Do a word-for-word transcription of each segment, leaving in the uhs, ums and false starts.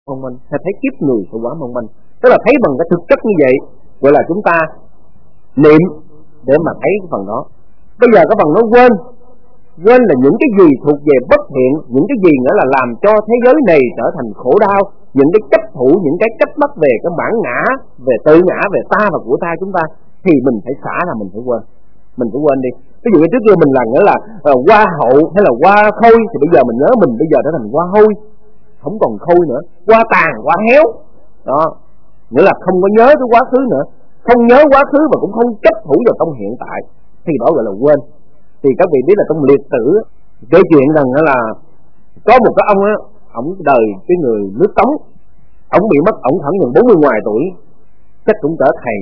mong manh, hay thấy kiếp người phải quá mong manh. Tức là thấy bằng cái thực chất như vậy, gọi là chúng ta niệm để mà thấy cái phần đó. Bây giờ cái phần nó quên, quên là những cái gì thuộc về bất thiện, những cái gì nữa là làm cho thế giới này trở thành khổ đau, những cái chấp thủ, những cái chấp mắc về cái bản ngã, về tự ngã, về ta và của ta chúng ta, thì mình phải xả ra, mình phải quên, mình phải quên đi. Ví dụ như trước kia mình là nghĩa là uh, hoa hậu hay là hoa khôi, thì bây giờ mình nhớ mình bây giờ trở thành hoa hôi, không còn khôi nữa, hoa tàn, hoa héo, đó, nghĩa là không có nhớ tới quá khứ nữa, không nhớ quá khứ và cũng không chấp thủ vào trong hiện tại, thì đó gọi là quên. Thì các vị biết là trong liệt sử kể chuyện rằng là có một cái ông á, ông đời cái người nước Tống, ông bị mất, ông khoảng gần bốn mươi ngoài tuổi, chắc cũng cỡ thầy,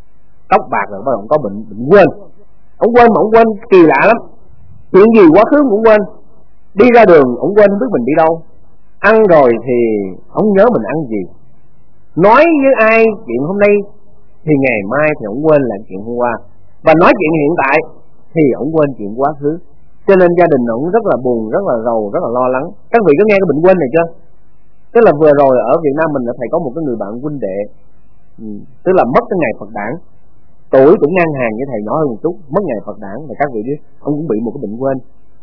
tóc bạc rồi, bắt đầu ông có bệnh bệnh quên. Ông quên mà ông quên kỳ lạ lắm, chuyện gì quá khứ cũng quên. Đi ra đường ông quên biết mình đi đâu, ăn rồi thì ông nhớ mình ăn gì, nói với ai chuyện hôm nay thì ngày mai thì ông quên lại chuyện hôm qua, và nói chuyện hiện tại thì ông quên chuyện quá khứ. Cho nên gia đình ông rất là buồn, rất là rầu, rất là lo lắng. Các vị có nghe cái bệnh quên này chưa? Tức là vừa rồi ở Việt Nam mình đã thầy có một cái người bạn huynh đệ, ừ, tức là mất cái ngày Phật đản, tuổi cũng ngang hàng với thầy, nhỏ hơn một chút, mất ngày Phật đản, và các vị biết ông cũng bị một cái bệnh quên.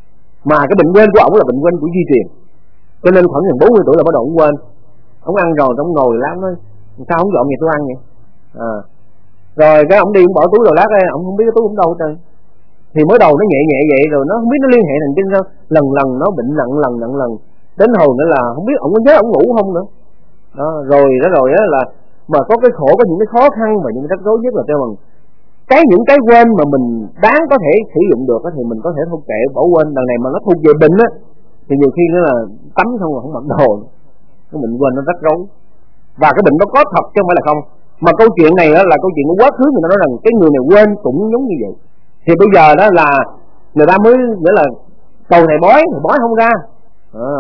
Mà cái bệnh quên của ông là bệnh quên của di truyền, cho nên khoảng gần bốn mươi tuổi là bắt đầu ông quên. Ông ăn rồi ông ngồi lát nói sao không dọn về tôi ăn vậy, à, rồi cái ông đi ông bỏ túi đồ lát đây, ông không biết cái túi cũng đâu hết trơn. Thì mới đầu nó nhẹ nhẹ vậy rồi nó không biết nó liên hệ thần kinh sao, lần lần nó bệnh nặng lần nặng lần đến hồi nữa là không biết ông có nhớ ông ngủ không nữa đó. Rồi đó rồi đó là mà có cái khổ, có những cái khó khăn và những cái rắc rối nhất là kêu bằng cái những cái quên mà mình đáng có thể sử dụng được thì mình có thể không kệ bỏ quên. Đằng này mà nó thuộc về bệnh á thì nhiều khi nó là tắm xong rồi không mặc đồ, cái bệnh quên nó rắc rối. Và cái bệnh nó có thật chứ không phải là không. Mà câu chuyện này đó là câu chuyện của quá khứ, người ta nói rằng cái người này quên cũng giống như vậy. Thì bây giờ đó là người ta mới nghĩa là cầu thầy bói, thầy bói không ra, à,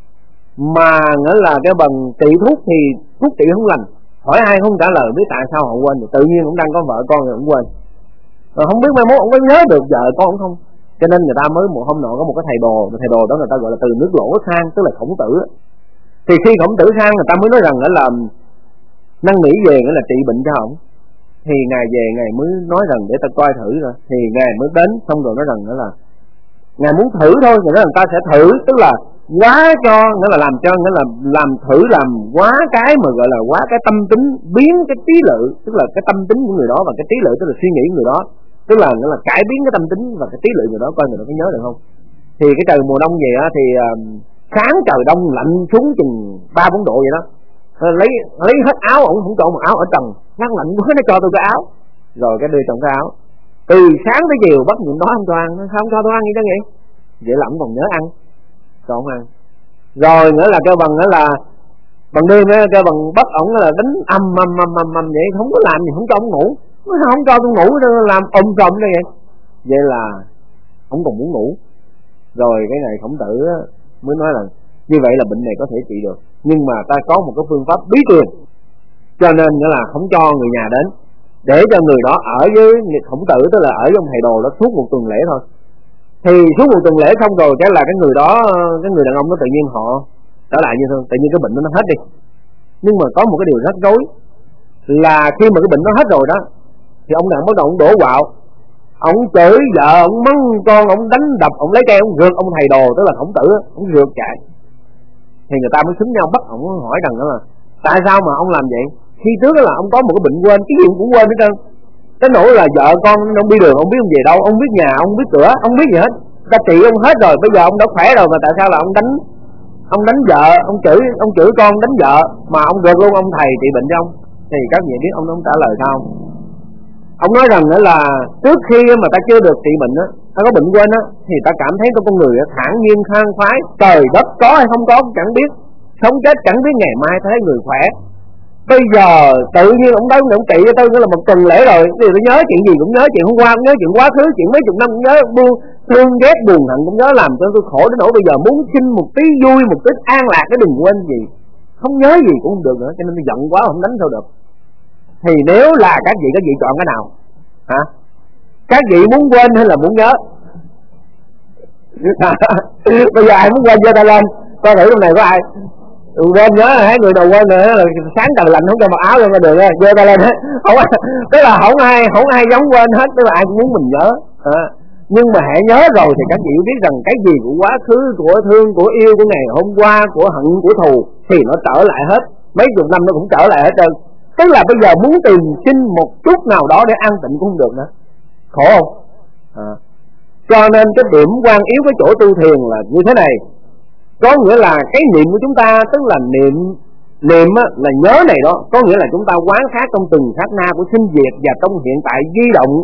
mà nghĩa là cái bằng trị thuốc thì thuốc trị không lành, hỏi ai không trả lời, biết tại sao họ quên, tự nhiên cũng đang có vợ con rồi cũng quên, rồi không biết mai mốt ông có nhớ được vợ con cũng không. Cho nên người ta mới một hôm nọ có một cái thầy đồ, thầy đồ đó người ta gọi là từ nước lỗ sang, tức là Khổng Tử. Thì khi Khổng Tử sang người ta mới nói rằng đó là năn nỉ về nghĩa là trị bệnh cho ổng. Thì ngài về ngài mới nói rằng để ta coi thử rồi, thì ngài mới đến xong rồi nói rằng đó là ngài muốn thử thôi, người nói rằng ta sẽ thử, tức là quá cho, nghĩa là làm cho, nghĩa là làm thử làm quá cái mà gọi là quá cái tâm tính, biến cái trí lự, tức là cái tâm tính của người đó và cái trí lự tức là suy nghĩ của người đó, tức là nghĩa là cải biến cái tâm tính và cái trí lự người đó, coi người đó có nhớ được không. Thì cái trời mùa đông vậy á thì uh, sáng trời đông lạnh xuống chừng ba bốn độ vậy đó, lấy lấy hết áo, ổng không cho một áo ở trần, nó lạnh quá nó cho tôi cái áo, rồi cái đưa trong cái áo, từ sáng tới chiều bắt những đó không cho ăn, nó không cho tôi ăn gì đó vậy, vậy là ổng còn nhớ ăn, cho ổng ăn. Rồi nữa là kêu bằng đó là bằng đêm á, kêu bằng bắt ổng là đánh âm âm âm âm âm vậy, không có làm gì, không cho ổng ngủ, không cho tôi ngủ, làm ôm trộm đó vậy, vậy là ổng còn muốn ngủ. Rồi cái này Khổng Tử mới nói là như vậy là bệnh này có thể trị được, nhưng mà ta có một cái phương pháp bí truyền, cho nên nghĩa là không cho người nhà đến, để cho người đó ở với Khổng Tử, tức là ở với ông thầy đồ đó suốt một tuần lễ thôi. Thì suốt một tuần lễ xong rồi cái là cái người đó, cái người đàn ông đó tự nhiên họ trở lại như thường, tự nhiên cái bệnh nó hết đi. Nhưng mà có một cái điều rắc rối là khi mà cái bệnh nó hết rồi đó, thì ông này bắt đầu ông đổ quạo, ông chửi vợ, ông mắng con, ông đánh đập, ông lấy cây ông rượt ông thầy đồ, tức là Khổng Tử, ông rượt chạy. Thì người ta mới xúm nhau bắt ông hỏi rằng đó là tại sao mà ông làm vậy? Khi trước là ông có một cái bệnh quên, cái gì cũng quên hết trơn. Cái nỗi là vợ con ông đi đường ông biết ông về đâu, ông biết nhà, ông biết cửa, ông biết gì hết. Ta trị ông hết rồi, bây giờ ông đã khỏe rồi mà tại sao là ông đánh ông đánh vợ, ông chửi ông chửi con, đánh vợ mà ông rượt luôn ông thầy trị bệnh cho ông? Thì các vị biết ông ông trả lời sao? Ông nói rằng nữa là trước khi mà ta chưa được trị bệnh á, ta có bệnh quên á, thì ta cảm thấy con người thản nhiên khang khoái, trời đất có hay không có chẳng biết, sống chết chẳng biết ngày mai, thấy người khỏe. Bây giờ tự nhiên ông tới ông trị cho tôi nữa là một tuần lễ rồi, thì tôi nhớ chuyện gì cũng nhớ, chuyện hôm qua cũng nhớ, chuyện quá khứ, chuyện mấy chục năm cũng nhớ, buồn thương ghét buồn hận cũng nhớ, làm cho tôi khổ đến nỗi bây giờ muốn xin một tí vui, một tí an lạc, cái đừng quên gì, không nhớ gì cũng không được nữa, cho nên tôi giận quá không đánh sao được. Thì nếu là các vị, các vị chọn cái nào hả? Các vị muốn quên hay là muốn nhớ? Bây giờ ai muốn quên giơ tay lên coi thử trong này có ai. Quên nhớ là hai người đầu quên rồi là sáng trời lạnh không cho mặc áo lên ra đường á, giơ tay lên hết. Không, tức là không ai không ai giống quên hết, tức là ai cũng muốn mình nhớ. À, nhưng mà hãy nhớ rồi thì các vị biết rằng cái gì của quá khứ, của thương, của yêu, của ngày hôm qua, của hận, của thù thì nó trở lại hết, mấy chục năm nó cũng trở lại hết trơn. Tức là bây giờ muốn tìm xin một chút nào đó để an tịnh cũng không được nữa, khổ không? À, cho nên cái điểm quan yếu cái chỗ tu thiền là như thế này, có nghĩa là cái niệm của chúng ta, tức là niệm niệm á, là nhớ này đó, có nghĩa là chúng ta quán sát trong từng sát na của sinh diệt và trong hiện tại di động,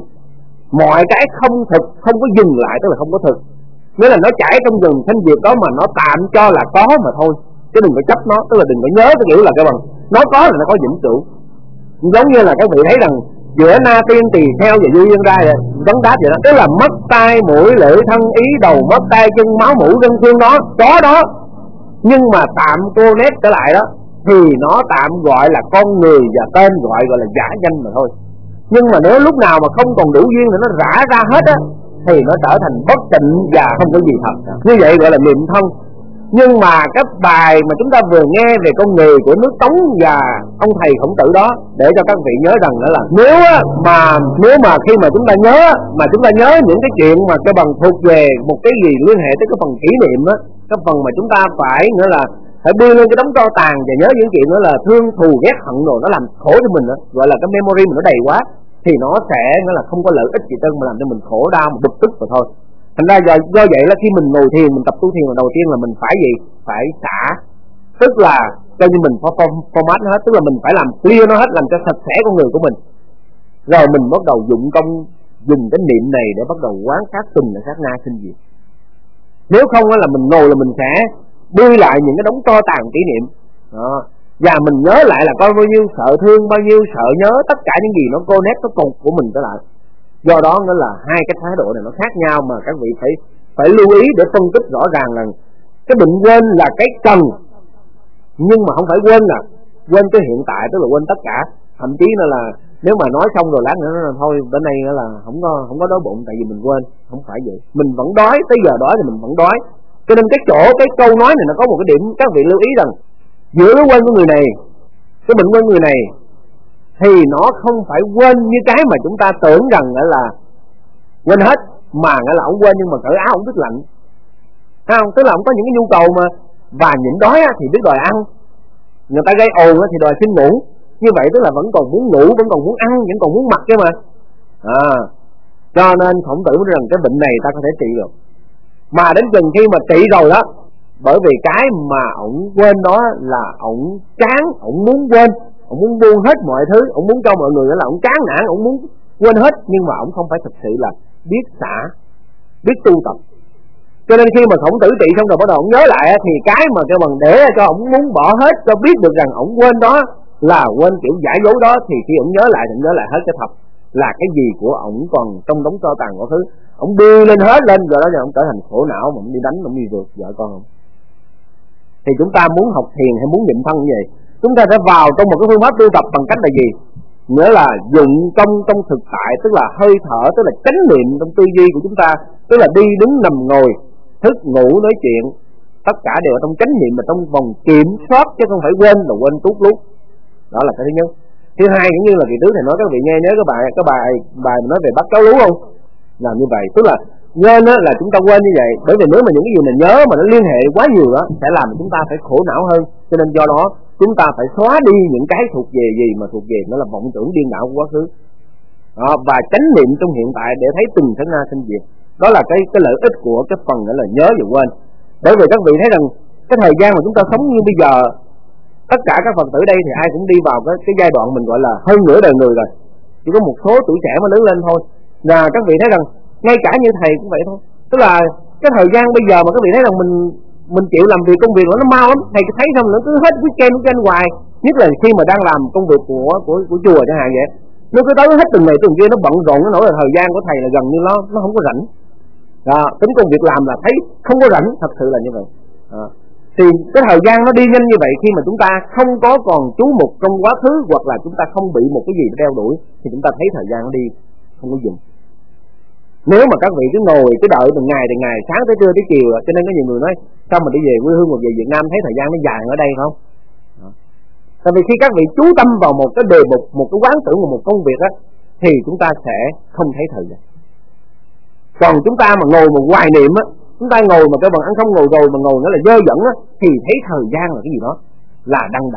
mọi cái không thực không có dừng lại, tức là không có thực, nghĩa là nó chảy trong rừng sinh diệt đó mà nó tạm cho là có mà thôi, chứ đừng có chấp nó, tức là đừng có nhớ cái kiểu là cái bằng nó có là nó có vĩnh cửu. Giống như là các vị thấy rằng giữa na tiên tỳ theo và du yên ra vấn đáp vậy đó, tức là mất tai mũi lưỡi thân ý đầu, mất tay chân máu mũi gân xương đó có đó, nhưng mà tạm cô nét trở lại đó thì nó tạm gọi là con người và tên gọi gọi là giả danh mà thôi. Nhưng mà nếu lúc nào mà không còn đủ duyên thì nó rã ra hết á thì nó trở thành bất tịnh và không có gì thật, như vậy gọi là niệm thân. Nhưng mà cái bài mà chúng ta vừa nghe về con người của nước Tống và ông thầy Khổng Tử đó, để cho các vị nhớ rằng đó là nếu mà nếu mà khi mà chúng ta nhớ mà chúng ta nhớ những cái chuyện mà cái bằng thuộc về một cái gì liên hệ tới cái phần kỷ niệm á, cái phần mà chúng ta phải nữa là phải đưa lên cái đống tro tàn và nhớ những chuyện nữa là thương thù ghét hận rồi nó làm khổ cho mình đó, gọi là cái memory mình nó đầy quá thì nó sẽ nó là không có lợi ích gì trơn mà làm cho mình khổ đau, một bực tức mà thôi. Thành ra do, do vậy là khi mình ngồi thiền, mình tập tu thiền là đầu tiên là mình phải gì? Phải xả, tức là cho như mình format nó hết, tức là mình phải làm clear nó hết, làm cho sạch sẽ con người của mình. Rồi mình bắt đầu dụng công dùng cái niệm này để bắt đầu quán sát từng là sát na sinh diệt. Nếu không là mình ngồi là mình sẽ đưa lại những cái đống tro tàn kỷ niệm đó. Và mình nhớ lại là có bao nhiêu sợ thương, bao nhiêu sợ nhớ, tất cả những gì nó connect nó cùng của mình trở lại. Do đó nó là hai cái thái độ này nó khác nhau mà các vị phải phải lưu ý để phân tích rõ ràng là cái bệnh quên là cái cần, nhưng mà không phải quên là quên cái hiện tại, tức là quên tất cả. Thậm chí là, là nếu mà nói xong rồi lát nữa là thôi bên đây là không có không có đói bụng tại vì mình quên, không phải vậy. Mình vẫn đói, tới giờ đói thì mình vẫn đói. Cho nên cái chỗ cái câu nói này nó có một cái điểm các vị lưu ý rằng giữa cái quên của người này, cái bệnh quên người này thì nó không phải quên như cái mà chúng ta tưởng rằng là quên hết, mà là ông quên nhưng mà cởi áo ông biết lạnh, thấy không? Tức là ông có những cái nhu cầu mà và nhịn đói thì biết đòi ăn, người ta gây ồn thì đòi xin ngủ, như vậy tức là vẫn còn muốn ngủ, vẫn còn muốn ăn, vẫn còn muốn mặc chứ mà. À, cho nên Khổng Tử nói rằng cái bệnh này ta có thể trị được, mà đến chừng khi mà trị rồi đó, bởi vì cái mà ổng quên đó là ổng chán, ổng muốn quên, ổng muốn buông hết mọi thứ, ổng muốn cho mọi người đó là ổng chán nản, ổng muốn quên hết, nhưng mà ổng không phải thực sự là biết xả, biết tu tập. Cho nên khi mà Khổng Tử trị xong rồi bắt đầu ổng nhớ lại thì cái mà cái bằng để cho ổng muốn bỏ hết, cho biết được rằng ổng quên đó là quên kiểu giả dối đó, thì khi ổng nhớ lại thì ổng nhớ lại hết cái thật là cái gì của ổng còn trong đống tro tàn quá khứ, ổng đưa lên hết lên rồi đó, giờ ổng trở thành khổ não mà ổng đi đánh, ổng đi vượt vợ con không. Thì chúng ta muốn học thiền hay muốn định thân như vậy, chúng ta sẽ vào trong một cái phương pháp tu tập bằng cách là gì? Nghĩa là dụng công trong thực tại, tức là hơi thở, tức là chánh niệm trong tư duy của chúng ta, tức là đi đứng nằm ngồi, thức ngủ nói chuyện, tất cả đều ở trong chánh niệm và trong vòng kiểm soát, chứ không phải quên là quên tút lút. Đó là cái thứ nhất. Thứ hai, cũng như là kỳ trước thầy nói các vị nghe nhớ cái bài cái bài bài nói về bắt cháu lú không? Làm như vậy, tức là nên là chúng ta quên như vậy, bởi vì nếu mà những cái gì mình nhớ mà nó liên hệ quá nhiều đó sẽ làm chúng ta phải khổ não hơn. Cho nên do đó chúng ta phải xóa đi những cái thuộc về gì mà thuộc về nó là vọng tưởng điên đảo của quá khứ đó, và chánh niệm trong hiện tại để thấy từng sát na sinh diệt. Đó là cái cái lợi ích của cái phần nữa là nhớ và quên. Bởi vì các vị thấy rằng cái thời gian mà chúng ta sống như bây giờ, tất cả các Phật tử đây thì ai cũng đi vào cái cái giai đoạn mình gọi là hơn nửa đời người rồi, chỉ có một số tuổi trẻ mới lớn lên thôi. Và các vị thấy rằng ngay cả như thầy cũng vậy thôi, tức là cái thời gian bây giờ mà các vị thấy rằng mình mình chịu làm việc công việc nó mau lắm, thầy thấy xong nó cứ hết weekend weekend hoài, nhất là khi mà đang làm công việc của của của chùa chẳng hạn vậy, nó cứ tới hết từng ngày từng kia nó bận rộn, nó nổi là thời gian của thầy là gần như nó nó không có rảnh. Đó, tính công việc làm là thấy không có rảnh, thật sự là như vậy. Đó. Thì cái thời gian nó đi nhanh như vậy, khi mà chúng ta không có còn chú mục trong quá khứ, hoặc là chúng ta không bị một cái gì đeo đuổi, thì chúng ta thấy thời gian nó đi không có dừng. Nếu mà các vị cứ ngồi cứ đợi từ ngày từ ngày sáng tới trưa tới chiều, cho nên có nhiều người nói sao mà đi về quê hương hoặc về Việt Nam thấy thời gian nó dài ở đây không? Tại vì khi các vị chú tâm vào một cái đề mục, một cái quán tưởng, một, một công việc á, thì chúng ta sẽ không thấy thời gian. Còn chúng ta mà ngồi một hoài niệm á, chúng ta ngồi mà cái bằng ăn không ngồi rồi mà ngồi nó là dơ dẫn á, thì thấy thời gian là cái gì đó là đăng